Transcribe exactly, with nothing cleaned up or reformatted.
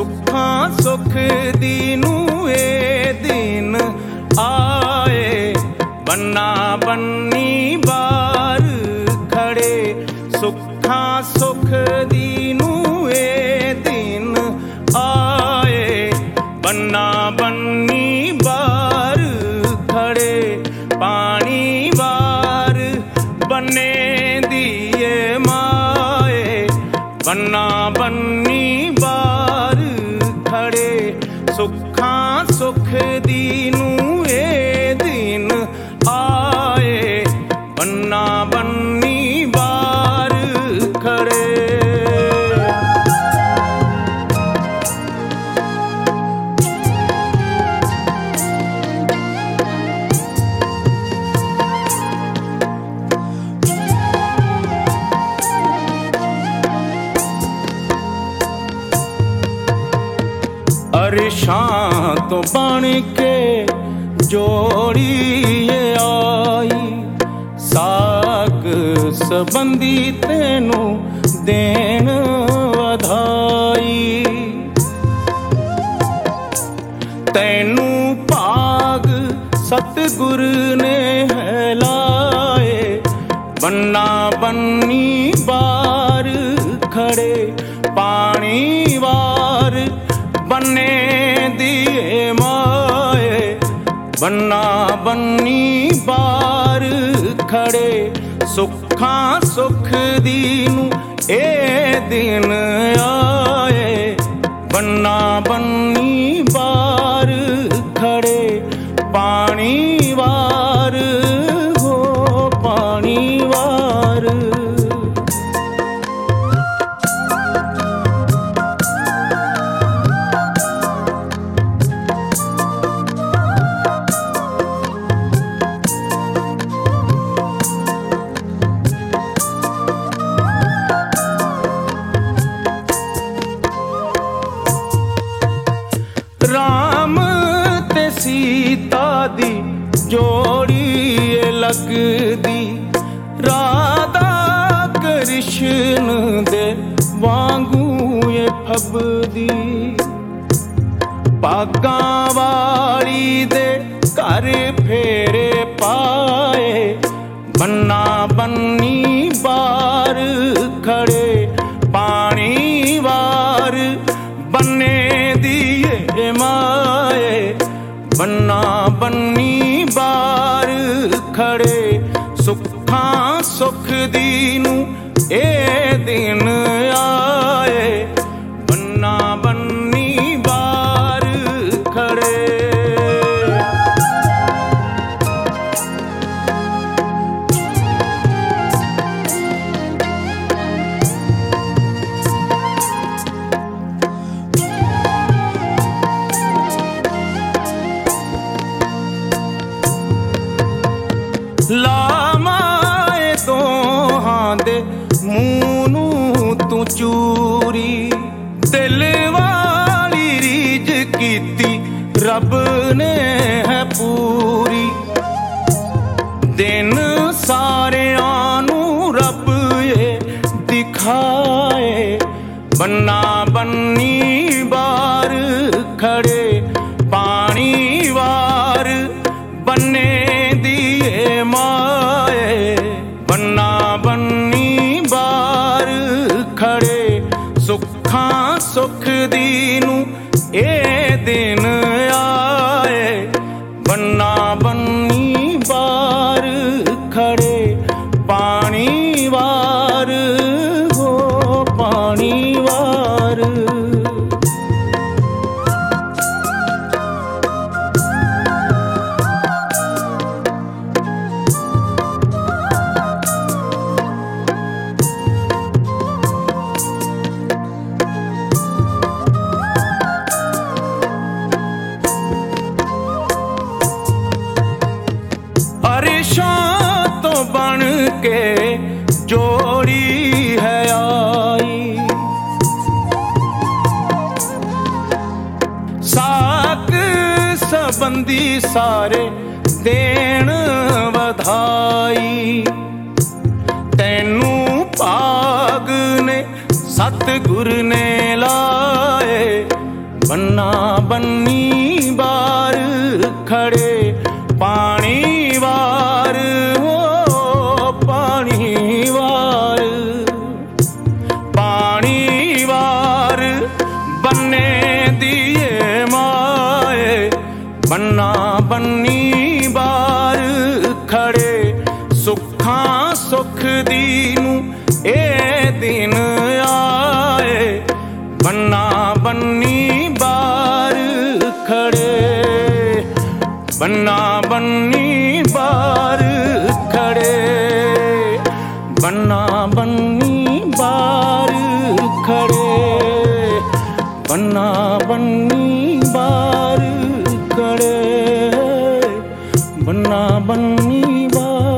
ਸੁੱਖਾਂ ਸੁਖ ਦੀਨੂ ਏ ਦਿਨ ਆਏ। ਬੰਨਾ ਬੰਨੀ ਬਾਰ ਖੜੇ ਸੁੱਖਾਂ ਸੁਖ ਦੀਨੂ ਏ ਦਿਨ ਆਏ। ਬੰਨਾ ਬੰਨੀ ਬਾਰ ਖੜੇ ਪਾਣੀ ਵਾਰ ਬੰਨੇ ਦੀਏ ਮਾਏ। ਬੰਨਾ ਬੰਨੀ ਬਾਰ ਖੜੇ ਸੁੱਖਾਂ ਸੁਖ ਦੀਨੂ ਏ ਦਿਨ ਆਏ। ਬੰਨਾ ਬੰਨੀ ਬਾਰ ਖੜੇ। ਅਰਸ਼ਾਂ ਤੋਂ ਬਣ ਕੇ ਜੋੜੀਏ ਆਈ। ਸਾਕ ਸੰਬੰਧੀ ਤੈਨੂੰ ਦੇਣ ਵਧਾਈ। ਤੈਨੂੰ ਭਾਗ ਸਤਿਗੁਰ ਨੇ ਹੈ ਲਾਏ। ਬੰਨਾ ਬੰਨੀ ਬਾਰ ਖੜੇ ਪਾਣੀ ਵਾਰ ਬੰਨੇ ਦੀਏ ਮਾਏ। ਬੰਨਾ ਬੰਨੀ ਬਾਰ ਖੜੇ ਸੁੱਖਾਂ ਸੁਖ ਦੀਨੂ ਏ ਦਿਨ ਆਏ। ਬੰਨਾ ਬੰਨੀ ਬਾਰ ਖੜੇ ਪਾਣੀ ਵਾਰ ਹੋ ਪਾਣੀ ਵਾਰ। ਰਾਮ ਤੇ ਸੀਤਾ ਦੀ ਜੋੜੀ ਏ ਲੱਗਦੀ। ਰਾਧਾ ਕ੍ਰਿਸ਼ਨ ਦੇ ਵਾਂਗੂ ਏ ਫੱਬਦੀ। ਭਾਗਾਂ ਵਾਲੀ ਦੇ ਘਰ ਫੇਰੇ ਪਾਏ। ਬੰਨਾ ਬੰਨੀ ਬਾਰ ਖੜੇ ਪਾਣੀ ਵਾਰ ਬੰਨੇ ਦੀਏ ਮਾਏ। ਬੰਨਾ ਬੰਨੀ ਬਾਰ ਖੜੇ ਸੁੱਖਾਂ ਸੁਖ ਦੀਨੂ ਏ ਦਿਨ ਆਏ। ਬੰਨਾ ਬੰਨੀ ਬਾਰ ਖੜੇ। ਲਾਵਾਂ ਏ ਦੋਹਾਂ ਦੇ ਮੂੰਹ ਨੂੰ ਤੂੰ ਚੂਰੀ। ਦਿਲ ਵਾਲੀ ਰੀਝ ਕੀਤੀ ਰੱਬ ਨੇ ਹੈ ਪੂਰੀ। ਦਿਨ ਸਾਰਿਆਂ ਨੂੰ ਰੱਬ ਏ ਦਿਖਾਏ। ਬੰਨਾ ਬੰਨੀ ਬਾਰ ਖੜੇ ਪਾਣੀ ਵਾਰ ਬੰਨੇ ਦੀਏ ਮਾਏ। ਬੰਨਾ ਬੰਨੀ ਬਾਰ ਖੜੇ ਸੁੱਖਾਂ ਸੁਖ ਦੀਨੂ ਏ ਦਿਨ ਆਏ। ਬੰਨਾ ਬੰਨੀ ਬਾਰ ਖੜੇ ਪਾਣੀ ਵਾਰ ਹੋ ਪਾਣੀ ਵਾਰ। ਅਰਸ਼ਾਂ ਤੋਂ ਬਣ ਕੇ ਜੋੜੀ ਹੈ ਆਈ। ਸਾਕ ਸੰਬੰਧੀ ਸਾਰੇ ਦੇਣ ਵਧਾਈ। ਤੈਨੂੰ ਭਾਗ ਨੇ ਸਤਿਗੁਰ ਨੇ ਲਾਏ। बन्ना बन्नी बार खड़े पानी वार हो पानी वार पानी वार बन्ने दिए माए बन्ना बन्नी बार खड़े सुखा सुख दीनू ए दिन आए बन्ना बन्नी बार खड़े बन्ना बन्नी बार खड़े बन्ना बन्नी बार खड़े बन्ना बन्नी बार खड़े बन्ना बन्नी बार